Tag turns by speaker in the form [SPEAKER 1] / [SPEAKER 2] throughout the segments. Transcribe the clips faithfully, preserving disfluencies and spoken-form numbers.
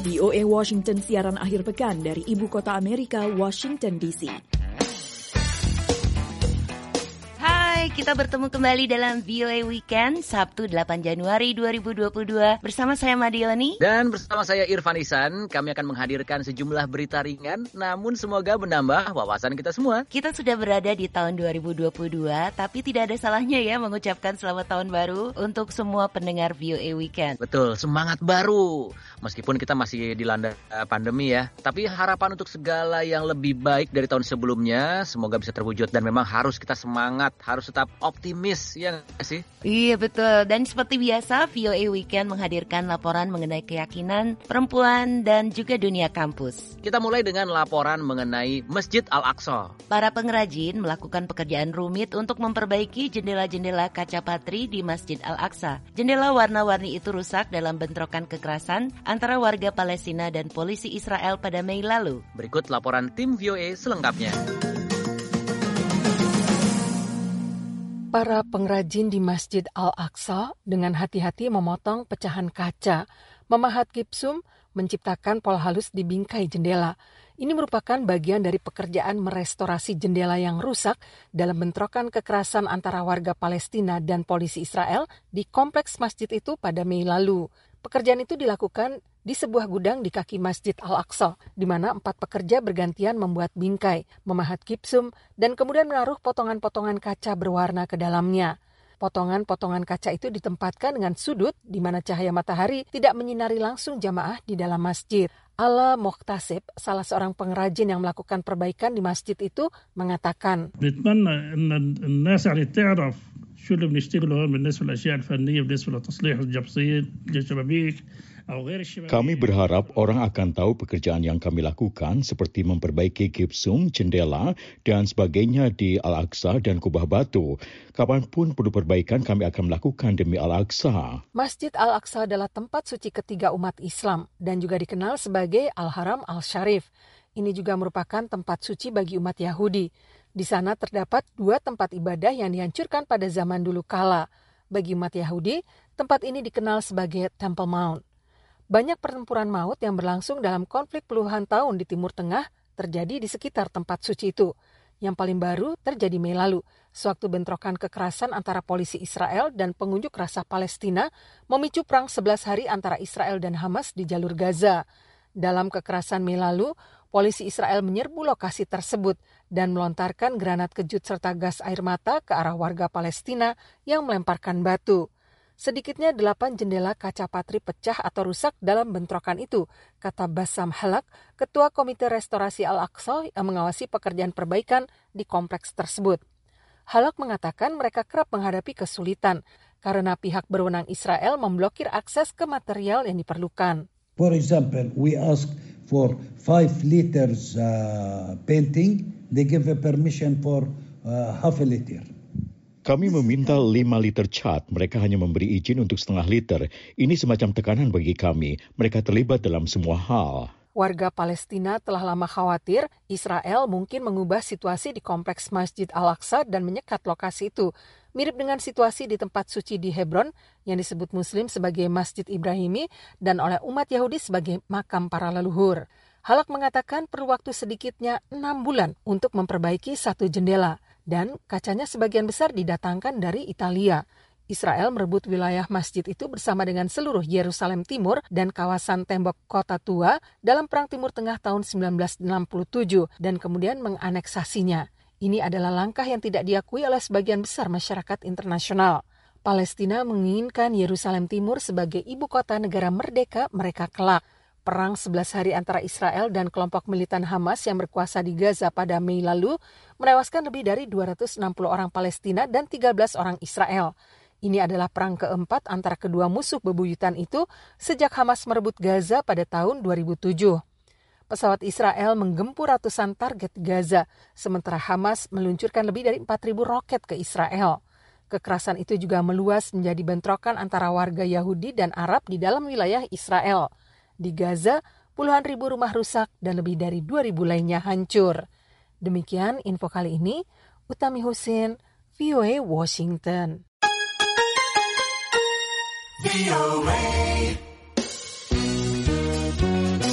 [SPEAKER 1] V O A Washington siaran akhir pekan dari ibu kota Amerika, Washington D C.
[SPEAKER 2] Hai, kita bertemu kembali dalam V O A Weekend, Sabtu delapan Januari dua ribu dua puluh dua. Bersama saya Madioni.
[SPEAKER 3] Dan bersama saya Irfan Ihsan, kami akan menghadirkan sejumlah berita ringan, namun semoga menambah wawasan kita semua.
[SPEAKER 2] Kita sudah berada di tahun dua ribu dua puluh dua, tapi tidak ada salahnya ya mengucapkan selamat tahun baru untuk semua pendengar V O A Weekend.
[SPEAKER 3] Betul, semangat baru. Meskipun kita masih dilanda pandemi ya, tapi harapan untuk segala yang lebih baik dari tahun sebelumnya, semoga bisa terwujud. Dan memang harus kita semangat, harus tetap optimis, ya nggak sih?
[SPEAKER 2] Iya betul, dan seperti biasa V O A Weekend menghadirkan laporan mengenai keyakinan, perempuan, dan juga dunia kampus.
[SPEAKER 3] Kita mulai dengan laporan mengenai Masjid Al-Aqsa.
[SPEAKER 2] Para pengrajin melakukan pekerjaan rumit untuk memperbaiki jendela-jendela kaca patri di Masjid Al-Aqsa. Jendela warna-warni itu rusak dalam bentrokan kekerasan antara warga Palestina dan polisi Israel pada Mei lalu.
[SPEAKER 3] Berikut laporan tim V O A selengkapnya.
[SPEAKER 4] Para pengrajin di Masjid Al-Aqsa dengan hati-hati memotong pecahan kaca, memahat gipsum, menciptakan pola halus di bingkai jendela. Ini merupakan bagian dari pekerjaan merestorasi jendela yang rusak dalam bentrokan kekerasan antara warga Palestina dan polisi Israel di kompleks masjid itu pada Mei lalu. Pekerjaan itu dilakukan di sebuah gudang di kaki Masjid Al-Aqsa, di mana empat pekerja bergantian membuat bingkai, memahat gipsum, dan kemudian menaruh potongan-potongan kaca berwarna ke dalamnya. Potongan-potongan kaca itu ditempatkan dengan sudut di mana cahaya matahari tidak menyinari langsung jamaah di dalam masjid. Ala Muhtasib, salah seorang pengrajin yang melakukan perbaikan di masjid itu, mengatakan,
[SPEAKER 5] شو اللي بنشتغله هون بالنسبة للأشياء الفنية بالنسبة لتصليح الجبصية الشبابيك أو غير الشبابيك.
[SPEAKER 6] Kami berharap orang akan tahu pekerjaan yang kami lakukan seperti memperbaiki gipsum, jendela, dan sebagainya di Al-Aqsa dan kubah batu. Kapanpun perlu perbaikan kami akan melakukan demi Al-Aqsa.
[SPEAKER 4] Masjid Al-Aqsa adalah tempat suci ketiga umat Islam dan juga dikenal sebagai Al-Haram Al-Sharif. Ini juga merupakan tempat suci bagi umat Yahudi. Di sana terdapat dua tempat ibadah yang dihancurkan pada zaman dulu kala. Bagi umat Yahudi, tempat ini dikenal sebagai Temple Mount. Banyak pertempuran maut yang berlangsung dalam konflik puluhan tahun di Timur Tengah terjadi di sekitar tempat suci itu. Yang paling baru terjadi Mei lalu, sewaktu bentrokan kekerasan antara polisi Israel dan pengunjuk rasa Palestina memicu perang sebelas hari antara Israel dan Hamas di jalur Gaza. Dalam kekerasan Mei lalu, polisi Israel menyerbu lokasi tersebut dan melontarkan granat kejut serta gas air mata ke arah warga Palestina yang melemparkan batu. Sedikitnya delapan jendela kaca patri pecah atau rusak dalam bentrokan itu, kata Bassam Halak, Ketua Komite Restorasi Al-Aqsa yang mengawasi pekerjaan perbaikan di kompleks tersebut. Halak mengatakan mereka kerap menghadapi kesulitan karena pihak berwenang Israel memblokir akses ke material yang diperlukan.
[SPEAKER 7] For example, we ask for five liters uh, painting, they give a permission for uh, half a liter.
[SPEAKER 6] Kami meminta lima liter cat, mereka hanya memberi izin untuk setengah liter. Ini semacam tekanan bagi kami, mereka terlibat dalam semua hal.
[SPEAKER 4] Warga Palestina telah lama khawatir Israel mungkin mengubah situasi di kompleks Masjid Al-Aqsa dan menyekat lokasi itu. Mirip dengan situasi di tempat suci di Hebron yang disebut Muslim sebagai Masjid Ibrahimi dan oleh umat Yahudi sebagai makam para leluhur. Halak mengatakan perlu waktu sedikitnya enam bulan untuk memperbaiki satu jendela dan kacanya sebagian besar didatangkan dari Italia. Israel merebut wilayah masjid itu bersama dengan seluruh Yerusalem Timur dan kawasan tembok kota tua dalam Perang Timur Tengah tahun sembilan belas enam puluh tujuh dan kemudian menganeksasinya. Ini adalah langkah yang tidak diakui oleh sebagian besar masyarakat internasional. Palestina menginginkan Yerusalem Timur sebagai ibu kota negara merdeka mereka kelak. Perang sebelas hari antara Israel dan kelompok militan Hamas yang berkuasa di Gaza pada Mei lalu menewaskan lebih dari dua ratus enam puluh orang Palestina dan tiga belas orang Israel. Ini adalah perang keempat antara kedua musuh bebuyutan itu sejak Hamas merebut Gaza pada tahun dua ribu tujuh. Pesawat Israel menggempur ratusan target Gaza, sementara Hamas meluncurkan lebih dari empat ribu roket ke Israel. Kekerasan itu juga meluas menjadi bentrokan antara warga Yahudi dan Arab di dalam wilayah Israel. Di Gaza, puluhan ribu rumah rusak dan lebih dari dua ribu lainnya hancur. Demikian info kali ini, Utami Husin, V O A Washington. V O A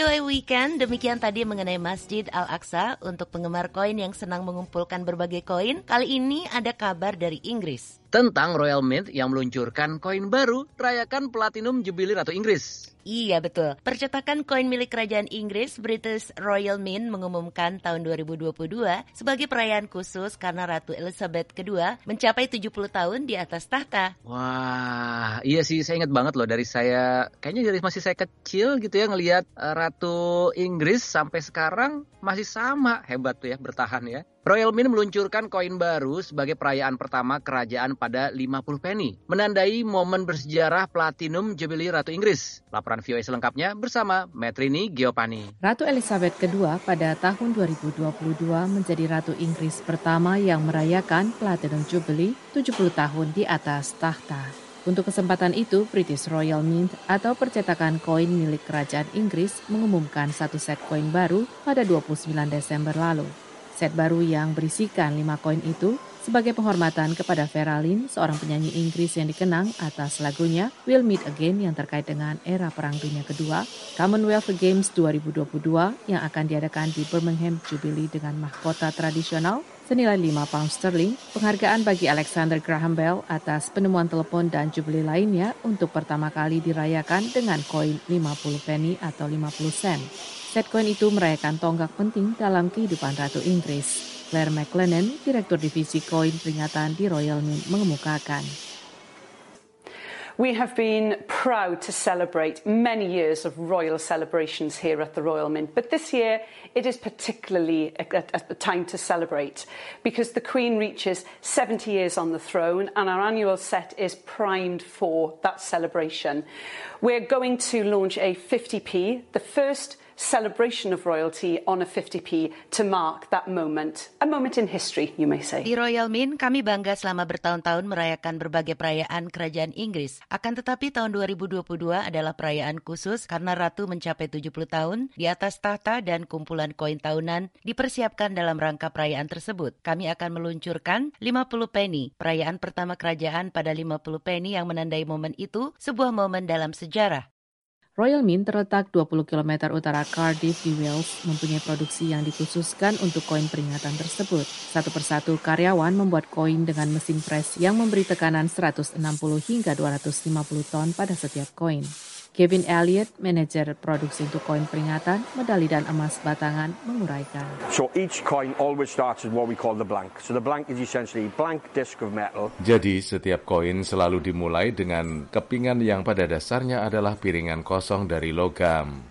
[SPEAKER 2] V O A Weekend, demikian tadi mengenai Masjid Al-Aqsa. Untuk penggemar koin yang senang mengumpulkan berbagai koin, kali ini ada kabar dari Inggris.
[SPEAKER 3] Tentang Royal Mint yang meluncurkan koin baru rayakan Platinum Jubilee Ratu Inggris.
[SPEAKER 2] Iya betul, percetakan koin milik Kerajaan Inggris, British Royal Mint mengumumkan tahun dua ribu dua puluh dua sebagai perayaan khusus karena Ratu Elizabeth kedua mencapai tujuh puluh tahun di atas tahta.
[SPEAKER 3] Wah, iya sih, saya ingat banget loh dari saya, kayaknya dari masih saya kecil gitu ya ngelihat uh, Ratu Inggris sampai sekarang masih sama, hebat tuh ya, bertahan ya. Royal Mint meluncurkan koin baru sebagai perayaan pertama kerajaan pada lima puluh penny, menandai momen bersejarah Platinum Jubilee Ratu Inggris. Laporan V O A selengkapnya bersama Metrini Giopani.
[SPEAKER 4] Ratu Elizabeth kedua pada tahun dua ribu dua puluh dua menjadi Ratu Inggris pertama yang merayakan Platinum Jubilee tujuh puluh tahun di atas tahta. Untuk kesempatan itu, British Royal Mint atau percetakan koin milik Kerajaan Inggris mengumumkan satu set koin baru pada dua puluh sembilan Desember lalu. Set baru yang berisikan lima koin itu sebagai penghormatan kepada Vera Lynn, seorang penyanyi Inggris yang dikenang atas lagunya We'll Meet Again yang terkait dengan era Perang Dunia Kedua, Commonwealth Games dua ribu dua puluh dua yang akan diadakan di Birmingham Jubilee dengan mahkota tradisional senilai lima pound sterling, penghargaan bagi Alexander Graham Bell atas penemuan telepon dan jubilee lainnya untuk pertama kali dirayakan dengan koin lima puluh penny atau lima puluh sen. Set koin itu merayakan tonggak penting dalam kehidupan Ratu Inggris. Claire McLennan, Direktur Divisi Koin Peringatan di Royal Mint, mengemukakan.
[SPEAKER 8] We have been proud to celebrate many years of royal celebrations here at the Royal Mint, but this year it is particularly a, a, a time to celebrate because the Queen reaches seventy years on the throne and our annual set is primed for that celebration. We're going to launch a fifty p, the first celebration of royalty on a fifty p to mark that moment. A moment in history, you may say.
[SPEAKER 2] Di Royal Mint, kami bangga selama bertahun-tahun merayakan berbagai perayaan Kerajaan Inggris. Akan tetapi tahun dua ribu dua puluh dua adalah perayaan khusus karena Ratu mencapai tujuh puluh tahun di atas tahta dan kumpulan koin tahunan dipersiapkan dalam rangka perayaan tersebut. Kami akan meluncurkan lima puluh penny, perayaan pertama kerajaan pada lima puluh penny yang menandai momen itu, sebuah momen dalam sejarah.
[SPEAKER 4] Royal Mint terletak dua puluh kilometer utara Cardiff di Wales, mempunyai produksi yang dikhususkan untuk koin peringatan tersebut. Satu persatu karyawan membuat koin dengan mesin pres yang memberi tekanan seratus enam puluh hingga dua ratus lima puluh ton pada setiap koin. Kevin Elliott, manajer produksi untuk koin peringatan, medali dan emas batangan, menguraikan.
[SPEAKER 9] So each coin always starts with what we call the blank. So the blank is essentially blank disc of metal.
[SPEAKER 10] Jadi setiap koin selalu dimulai dengan kepingan yang pada dasarnya adalah piringan kosong dari logam.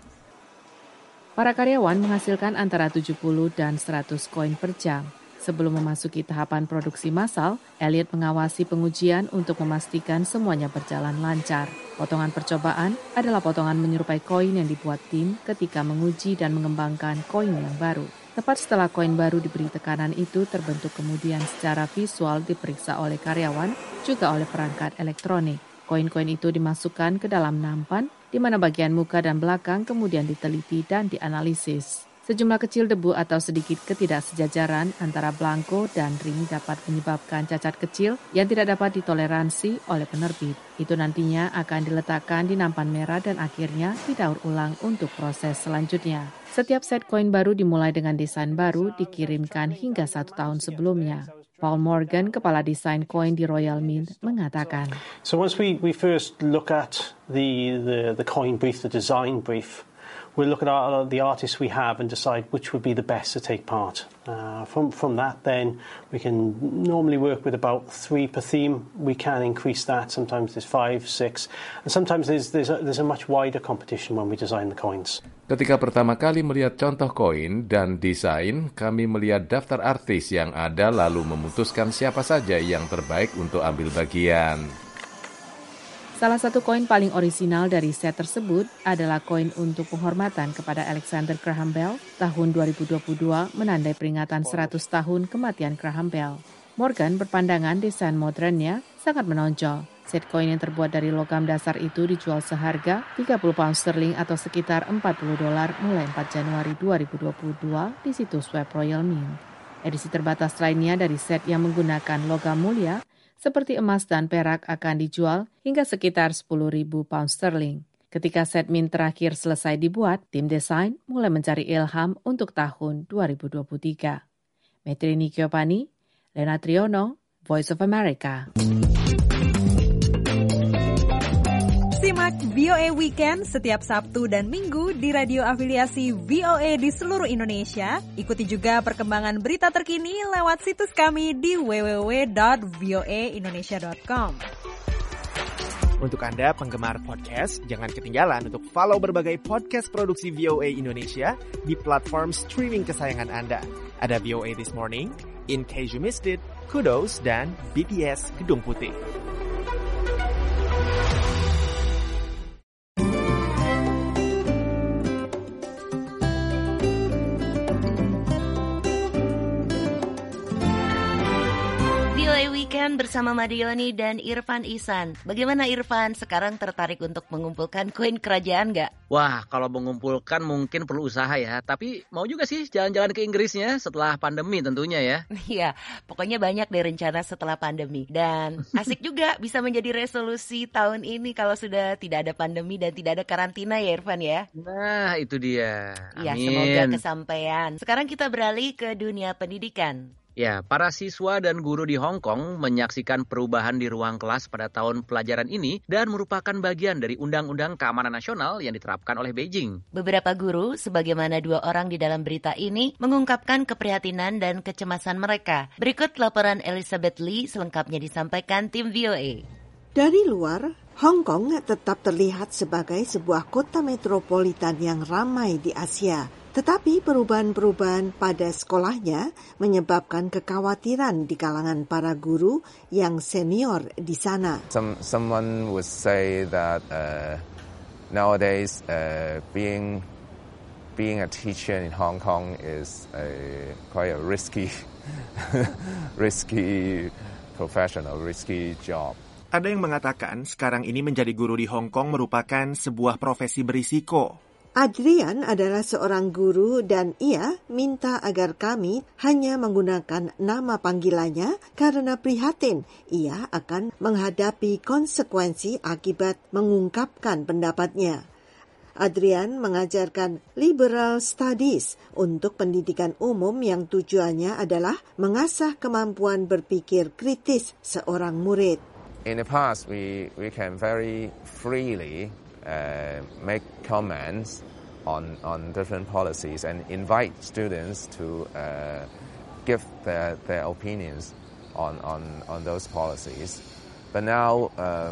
[SPEAKER 4] Para karyawan menghasilkan antara tujuh puluh dan seratus koin per jam. Sebelum memasuki tahapan produksi massal, Elliott mengawasi pengujian untuk memastikan semuanya berjalan lancar. Potongan percobaan adalah potongan menyerupai koin yang dibuat tim ketika menguji dan mengembangkan koin yang baru. Tepat setelah koin baru diberi tekanan itu terbentuk kemudian secara visual diperiksa oleh karyawan, juga oleh perangkat elektronik. Koin-koin itu dimasukkan ke dalam nampan, di mana bagian muka dan belakang kemudian diteliti dan dianalisis. Sejumlah kecil debu atau sedikit ketidaksejajaran antara belangko dan ring dapat menyebabkan cacat kecil yang tidak dapat ditoleransi oleh penerbit. Itu nantinya akan diletakkan di nampan merah dan akhirnya didaur ulang untuk proses selanjutnya. Setiap set koin baru dimulai dengan desain baru dikirimkan hingga satu tahun sebelumnya. Paul Morgan, kepala desain koin di Royal Mint, mengatakan.
[SPEAKER 11] So once we, we first look at the, the, the coin brief, the design brief, we'll look at our, the artists we have and decide which would be the best to take part. Uh, from from that, then we can normally work with about three per theme. We can increase that. Sometimes there's five, six, and sometimes there's there's a, there's a much wider competition when we design the coins.
[SPEAKER 10] Ketika pertama kali melihat contoh koin dan desain, kami melihat daftar artis yang ada lalu memutuskan siapa saja yang terbaik untuk ambil bagian.
[SPEAKER 4] Salah satu koin paling orisinal dari set tersebut adalah koin untuk penghormatan kepada Alexander Graham Bell tahun dua ribu dua puluh dua menandai peringatan seratus tahun kematian Graham Bell. Morgan berpandangan desain modernnya sangat menonjol. Set koin yang terbuat dari logam dasar itu dijual seharga tiga puluh pound sterling atau sekitar empat puluh dolar mulai empat Januari dua ribu dua puluh dua di situs web Royal Mint. Edisi terbatas lainnya dari set yang menggunakan logam mulia seperti emas dan perak akan dijual hingga sekitar sepuluh ribu pound sterling. Ketika Setmin terakhir selesai dibuat, tim desain mulai mencari ilham untuk tahun dua ribu dua puluh tiga. Metrini Kyopani, Lena Triono, Voice of America.
[SPEAKER 12] Simak V O A Weekend setiap Sabtu dan Minggu di radio afiliasi V O A di seluruh Indonesia. Ikuti juga perkembangan berita terkini lewat situs kami di w w w dot voa indonesia dot com.
[SPEAKER 13] Untuk Anda penggemar podcast, jangan ketinggalan untuk follow berbagai podcast produksi V O A Indonesia di platform streaming kesayangan Anda. Ada V O A This Morning, In Case You Missed It, Kudos, dan B T S Gedung Putih.
[SPEAKER 2] Weekend bersama Madioni dan Irfan Ihsan. Bagaimana Irfan, sekarang tertarik untuk mengumpulkan koin kerajaan nggak?
[SPEAKER 3] Wah, kalau mengumpulkan mungkin perlu usaha ya. Tapi mau juga sih jalan-jalan ke Inggrisnya setelah pandemi tentunya ya.
[SPEAKER 2] Iya, pokoknya banyak deh rencana setelah pandemi. Dan asik juga bisa menjadi resolusi tahun ini kalau sudah tidak ada pandemi dan tidak ada karantina ya Irfan ya.
[SPEAKER 3] Nah, itu dia.
[SPEAKER 2] Iya,
[SPEAKER 3] Amin.
[SPEAKER 2] semoga kesampaian. Sekarang kita beralih ke dunia pendidikan.
[SPEAKER 3] Ya, para siswa dan guru di Hong Kong menyaksikan perubahan di ruang kelas pada tahun pelajaran ini dan merupakan bagian dari Undang-Undang Keamanan Nasional yang diterapkan oleh Beijing.
[SPEAKER 2] Beberapa guru, sebagaimana dua orang di dalam berita ini, mengungkapkan keprihatinan dan kecemasan mereka. Berikut laporan Elizabeth Lee selengkapnya disampaikan tim V O A.
[SPEAKER 14] Dari luar, Hong Kong tetap terlihat sebagai sebuah kota metropolitan yang ramai di Asia. Tetapi perubahan-perubahan pada sekolahnya menyebabkan kekhawatiran di kalangan para guru yang senior di sana.
[SPEAKER 15] Some, someone would say that uh, nowadays uh, being being a teacher in Hong Kong is a, quite a risky, risky professional, risky job.
[SPEAKER 13] Ada yang mengatakan sekarang ini menjadi guru di Hong Kong merupakan sebuah profesi berisiko.
[SPEAKER 14] Adrian adalah seorang guru dan ia minta agar kami hanya menggunakan nama panggilannya karena prihatin ia akan menghadapi konsekuensi akibat mengungkapkan pendapatnya. Adrian mengajarkan liberal studies untuk pendidikan umum yang tujuannya adalah mengasah kemampuan berpikir kritis seorang murid.
[SPEAKER 15] In the past, we we can very freely Uh, make comments on on different policies and invite students to uh, give their their opinions on on on those policies. But now, uh,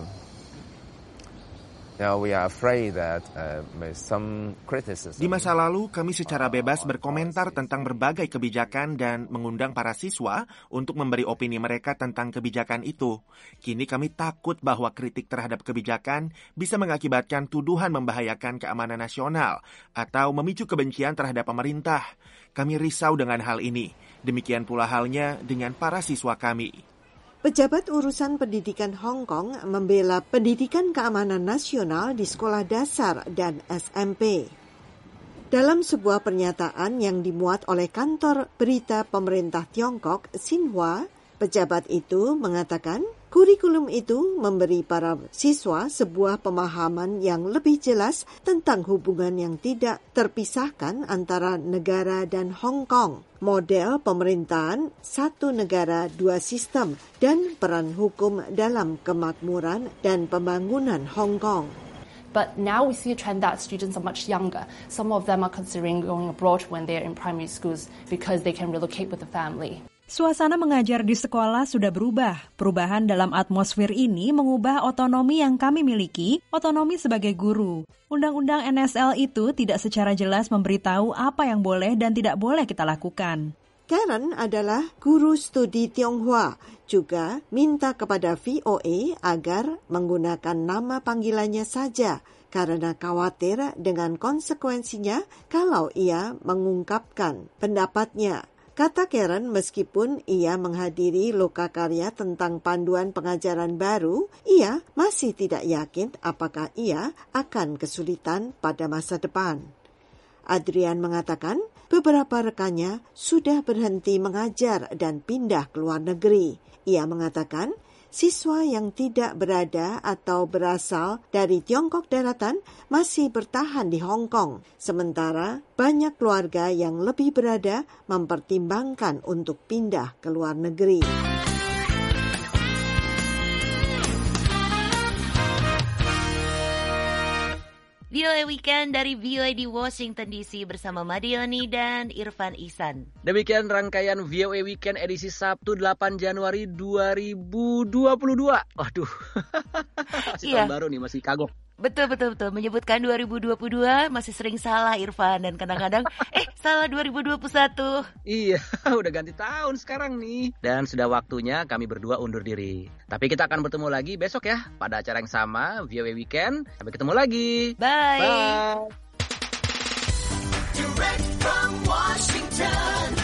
[SPEAKER 15] now we are afraid that uh, some criticism.
[SPEAKER 13] Di masa lalu, kami secara bebas berkomentar tentang berbagai kebijakan dan mengundang para siswa untuk memberi opini mereka tentang kebijakan itu. Kini kami takut bahwa kritik terhadap kebijakan bisa mengakibatkan tuduhan membahayakan keamanan nasional atau memicu kebencian terhadap pemerintah. Kami risau dengan hal ini. Demikian pula halnya dengan para siswa kami.
[SPEAKER 14] Pejabat urusan pendidikan Hong Kong membela pendidikan keamanan nasional di sekolah dasar dan S M P. Dalam sebuah pernyataan yang dimuat oleh kantor berita pemerintah Tiongkok, Xinhua, pejabat itu mengatakan kurikulum itu memberi para siswa sebuah pemahaman yang lebih jelas tentang hubungan yang tidak terpisahkan antara negara dan Hong Kong, model pemerintahan satu negara dua sistem, dan peran hukum dalam kemakmuran dan pembangunan Hong Kong.
[SPEAKER 16] But now we see a trend that students are much younger. Some of them are considering going abroad when they're in primary schools because they can relocate with the family.
[SPEAKER 12] Suasana mengajar di sekolah sudah berubah. Perubahan dalam atmosfer ini mengubah otonomi yang kami miliki, otonomi sebagai guru. Undang-undang N S L itu tidak secara jelas memberitahu apa yang boleh dan tidak boleh kita lakukan.
[SPEAKER 14] Karen adalah guru studi Tionghoa, juga minta kepada V O A agar menggunakan nama panggilannya saja karena khawatir dengan konsekuensinya kalau ia mengungkapkan pendapatnya. Kata Karen, meskipun ia menghadiri lokakarya tentang panduan pengajaran baru, ia masih tidak yakin apakah ia akan kesulitan pada masa depan. Adrian mengatakan beberapa rekannya sudah berhenti mengajar dan pindah ke luar negeri. Ia mengatakan siswa yang tidak berada atau berasal dari Tiongkok daratan masih bertahan di Hong Kong. Sementara banyak keluarga yang lebih berada mempertimbangkan untuk pindah ke luar negeri.
[SPEAKER 2] V O A Weekend dari V O A di Washington D C bersama Madioni dan Irfan Ihsan.
[SPEAKER 3] Demikian rangkaian V O A Weekend edisi Sabtu delapan Januari dua ribu dua puluh dua. Waduh, masih
[SPEAKER 2] Iya.
[SPEAKER 3] tahun baru nih, masih kagok.
[SPEAKER 2] Betul, betul, betul. Menyebutkan dua ribu dua puluh dua masih sering salah Irfan. Dan kadang-kadang, eh salah dua ribu dua puluh satu.
[SPEAKER 3] Iya, udah ganti tahun sekarang nih. Dan sudah waktunya kami berdua undur diri. Tapi kita akan bertemu lagi besok ya, pada acara yang sama, V O A Weekend. Sampai ketemu lagi.
[SPEAKER 2] Bye.
[SPEAKER 3] Bye.
[SPEAKER 17] Direct from Washington.